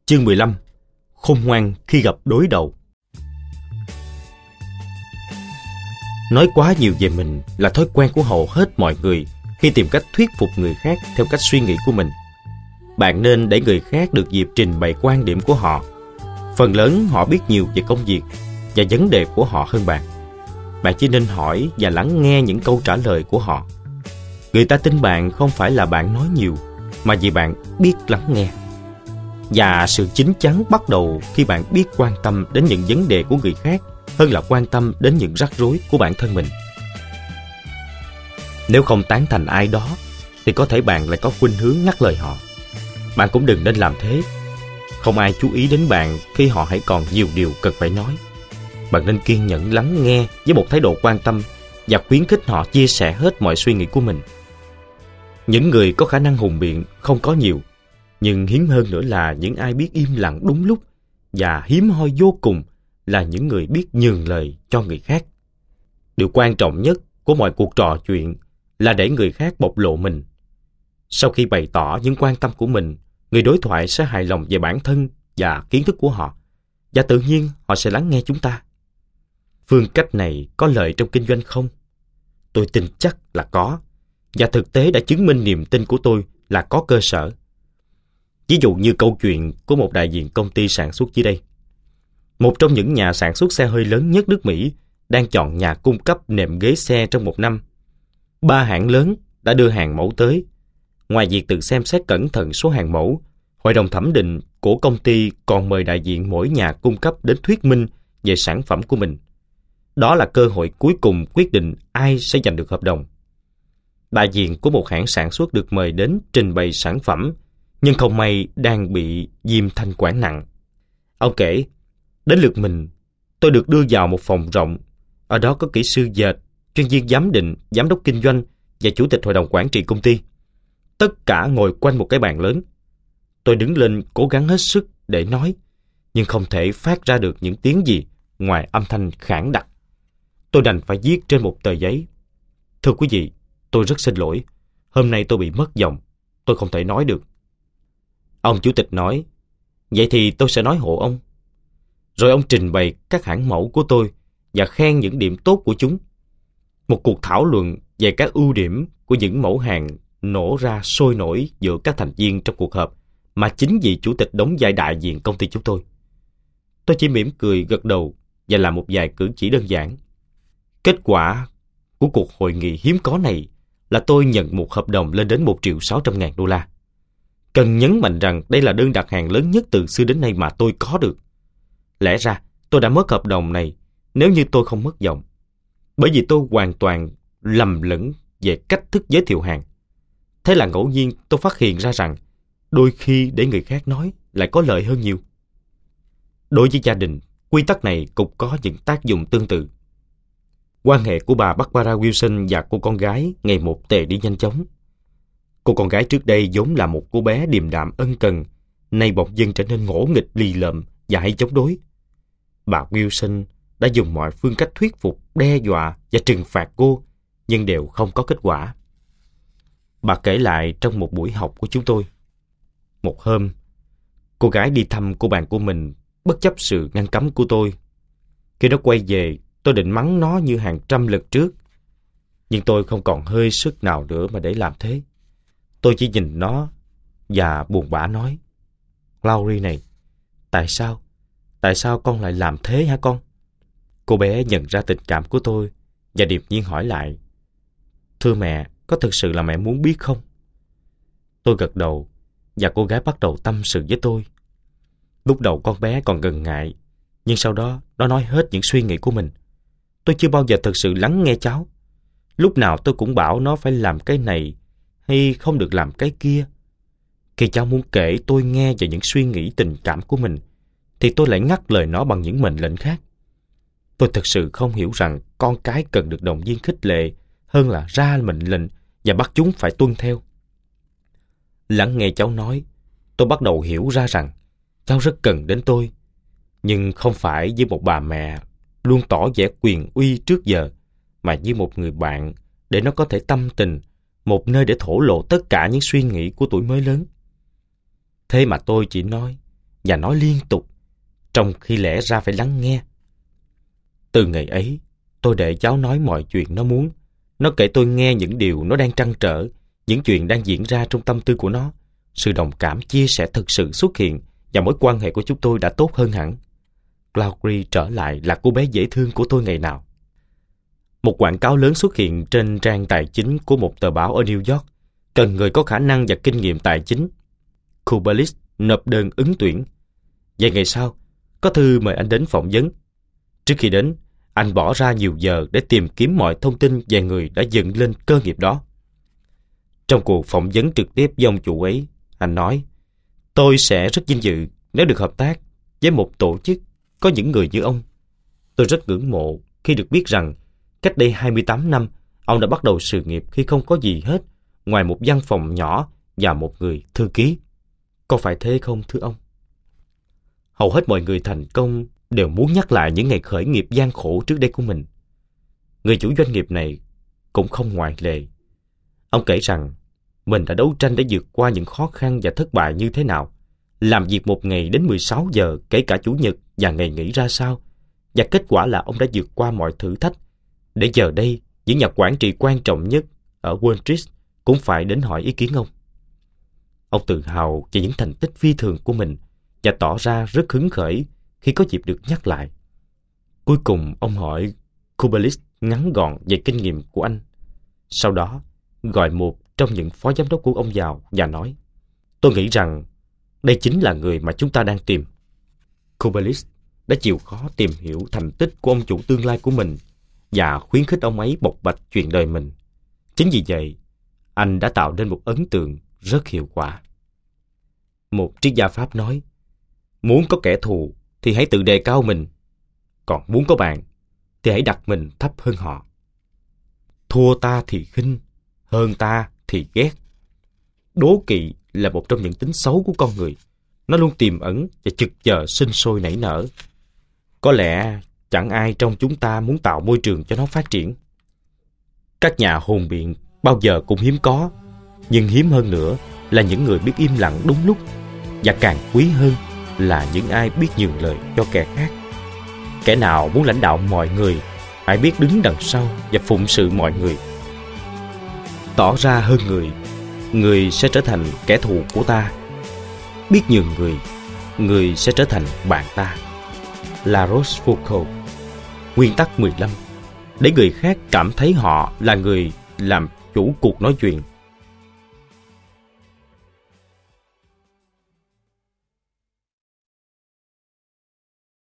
Chương 15. Khôn ngoan khi gặp đối đầu. Nói quá nhiều về mình là thói quen của hầu hết mọi người khi tìm cách thuyết phục người khác theo cách suy nghĩ của mình. Bạn nên để người khác được dịp trình bày quan điểm của họ. Phần lớn họ biết nhiều về công việc và vấn đề của họ hơn bạn. Bạn chỉ nên hỏi và lắng nghe những câu trả lời của họ. Người ta tin bạn không phải là bạn nói nhiều, mà vì bạn biết lắng nghe. Và sự chín chắn bắt đầu khi bạn biết quan tâm đến những vấn đề của người khác hơn là quan tâm đến những rắc rối của bản thân mình. Nếu không tán thành ai đó, thì có thể bạn lại có khuynh hướng ngắt lời họ. Bạn cũng đừng nên làm thế. Không ai chú ý đến bạn khi họ hãy còn nhiều điều cần phải nói. Bạn nên kiên nhẫn lắng nghe với một thái độ quan tâm và khuyến khích họ chia sẻ hết mọi suy nghĩ của mình. Những người có khả năng hùng biện không có nhiều, nhưng hiếm hơn nữa là những ai biết im lặng đúng lúc, và hiếm hoi vô cùng là những người biết nhường lời cho người khác. Điều quan trọng nhất của mọi cuộc trò chuyện là để người khác bộc lộ mình. Sau khi bày tỏ những quan tâm của mình, người đối thoại sẽ hài lòng về bản thân và kiến thức của họ, và tự nhiên họ sẽ lắng nghe chúng ta. Phương cách này có lợi trong kinh doanh không? Tôi tin chắc là có, và thực tế đã chứng minh niềm tin của tôi là có cơ sở. Ví dụ như câu chuyện của một đại diện công ty sản xuất dưới đây. Một trong những nhà sản xuất xe hơi lớn nhất nước Mỹ đang chọn nhà cung cấp nệm ghế xe trong một năm. 3 hãng lớn đã đưa hàng mẫu tới. Ngoài việc tự xem xét cẩn thận số hàng mẫu, hội đồng thẩm định của công ty còn mời đại diện mỗi nhà cung cấp đến thuyết minh về sản phẩm của mình. Đó là cơ hội cuối cùng quyết định ai sẽ giành được hợp đồng. Đại diện của một hãng sản xuất được mời đến trình bày sản phẩm, nhưng không may đang bị viêm thanh quản nặng. Ông kể, đến lượt mình, tôi được đưa vào một phòng rộng. Ở đó có kỹ sư dệt, chuyên viên giám định, giám đốc kinh doanh và chủ tịch hội đồng quản trị công ty. Tất cả ngồi quanh một cái bàn lớn. Tôi đứng lên cố gắng hết sức để nói, nhưng không thể phát ra được những tiếng gì ngoài âm thanh khản đặc. Tôi đành phải viết trên một tờ giấy. Thưa quý vị, tôi rất xin lỗi. Hôm nay tôi bị mất giọng. Tôi không thể nói được. Ông chủ tịch nói, vậy thì tôi sẽ nói hộ ông. Rồi ông trình bày các hãng mẫu của tôi và khen những điểm tốt của chúng. Một cuộc thảo luận về các ưu điểm của những mẫu hàng nổ ra sôi nổi giữa các thành viên trong cuộc họp mà chính vị chủ tịch đóng vai đại diện công ty chúng tôi. Tôi chỉ mỉm cười gật đầu và làm một vài cử chỉ đơn giản. Kết quả của cuộc hội nghị hiếm có này là tôi nhận một hợp đồng lên đến 1.600.000 đô la. Cần nhấn mạnh rằng đây là đơn đặt hàng lớn nhất từ xưa đến nay mà tôi có được. Lẽ ra tôi đã mất hợp đồng này nếu như tôi không mất giọng, bởi vì tôi hoàn toàn lầm lẫn về cách thức giới thiệu hàng. Thế là ngẫu nhiên tôi phát hiện ra rằng đôi khi để người khác nói lại có lợi hơn nhiều. Đối với gia đình, quy tắc này cũng có những tác dụng tương tự. Quan hệ của bà Barbara Wilson và cô con gái ngày một tệ đi nhanh chóng. Cô con gái trước đây vốn là một cô bé điềm đạm ân cần, nay bỗng dưng trở nên ngỗ nghịch lì lợm và hay chống đối. Bà Wilson đã dùng mọi phương cách thuyết phục, đe dọa và trừng phạt cô, nhưng đều không có kết quả. Bà kể lại trong một buổi học của chúng tôi. Một hôm, cô gái đi thăm cô bạn của mình bất chấp sự ngăn cấm của tôi. Khi nó quay về, tôi định mắng nó như hàng trăm lần trước. Nhưng tôi không còn hơi sức nào nữa mà để làm thế. Tôi chỉ nhìn nó và buồn bã nói, Laurie này, tại sao con lại làm thế hả con? Cô bé nhận ra tình cảm của tôi và điềm nhiên hỏi lại, thưa mẹ, có thực sự là mẹ muốn biết không? Tôi gật đầu và cô gái bắt đầu tâm sự với tôi. Lúc đầu con bé còn ngần ngại, nhưng sau đó nó nói hết những suy nghĩ của mình. Tôi chưa bao giờ thực sự lắng nghe cháu. Lúc nào tôi cũng bảo nó phải làm cái này hay không được làm cái kia. Khi cháu muốn kể tôi nghe về những suy nghĩ tình cảm của mình, thì tôi lại ngắt lời nó bằng những mệnh lệnh khác. Tôi thực sự không hiểu rằng con cái cần được động viên khích lệ hơn là ra mệnh lệnh và bắt chúng phải tuân theo. Lắng nghe cháu nói, tôi bắt đầu hiểu ra rằng cháu rất cần đến tôi, nhưng không phải với một bà mẹ luôn tỏ vẻ quyền uy trước giờ, mà như một người bạn để nó có thể tâm tình, một nơi để thổ lộ tất cả những suy nghĩ của tuổi mới lớn. Thế mà tôi chỉ nói, và nói liên tục, trong khi lẽ ra phải lắng nghe. Từ ngày ấy, tôi để cháu nói mọi chuyện nó muốn. Nó kể tôi nghe những điều nó đang trăn trở, những chuyện đang diễn ra trong tâm tư của nó. Sự đồng cảm chia sẻ thực sự xuất hiện và mối quan hệ của chúng tôi đã tốt hơn hẳn. Claudine trở lại là cô bé dễ thương của tôi ngày nào. Một quảng cáo lớn xuất hiện trên trang tài chính của một tờ báo ở New York, cần người có khả năng và kinh nghiệm tài chính. Kubelis nộp đơn ứng tuyển. Vài ngày sau, có thư mời anh đến phỏng vấn. Trước khi đến, anh bỏ ra nhiều giờ để tìm kiếm mọi thông tin về người đã dựng lên cơ nghiệp đó. Trong cuộc phỏng vấn trực tiếp với ông chủ ấy, anh nói, tôi sẽ rất vinh dự nếu được hợp tác với một tổ chức có những người như ông. Tôi rất ngưỡng mộ khi được biết rằng cách đây 28 năm, ông đã bắt đầu sự nghiệp khi không có gì hết ngoài một văn phòng nhỏ và một người thư ký. Có phải thế không thưa ông? Hầu hết mọi người thành công đều muốn nhắc lại những ngày khởi nghiệp gian khổ trước đây của mình. Người chủ doanh nghiệp này cũng không ngoại lệ. Ông kể rằng mình đã đấu tranh để vượt qua những khó khăn và thất bại như thế nào, làm việc một ngày đến 16 giờ kể cả chủ nhật và ngày nghỉ ra sao, và kết quả là ông đã vượt qua mọi thử thách, để giờ đây những nhà quản trị quan trọng nhất ở Wall Street cũng phải đến hỏi ý kiến ông. Ông tự hào về những thành tích phi thường của mình và tỏ ra rất hứng khởi khi có dịp được nhắc lại. Cuối cùng ông hỏi Kubelis ngắn gọn về kinh nghiệm của anh. Sau đó gọi một trong những phó giám đốc của ông vào và nói, tôi nghĩ rằng đây chính là người mà chúng ta đang tìm. Kubelis đã chịu khó tìm hiểu thành tích của ông chủ tương lai của mình và khuyến khích ông ấy bộc bạch chuyện đời mình. Chính vì vậy, anh đã tạo nên một ấn tượng rất hiệu quả. Một triết gia Pháp nói, muốn có kẻ thù thì hãy tự đề cao mình, còn muốn có bạn thì hãy đặt mình thấp hơn họ. Thua ta thì khinh, hơn ta thì ghét. Đố kỵ là một trong những tính xấu của con người. Nó luôn tiềm ẩn và chực chờ sinh sôi nảy nở. Có lẽ chẳng ai trong chúng ta muốn tạo môi trường cho nó phát triển. Các nhà hùng biện bao giờ cũng hiếm có, nhưng hiếm hơn nữa là những người biết im lặng đúng lúc, và càng quý hơn là những ai biết nhường lời cho kẻ khác. Kẻ nào muốn lãnh đạo mọi người, hãy biết đứng đằng sau và phụng sự mọi người. Tỏ ra hơn người, người sẽ trở thành kẻ thù của ta. Biết nhường người sẽ trở thành bạn ta. La Rochefoucauld. Nguyên tắc 15. Để người khác cảm thấy họ là người làm chủ cuộc nói chuyện,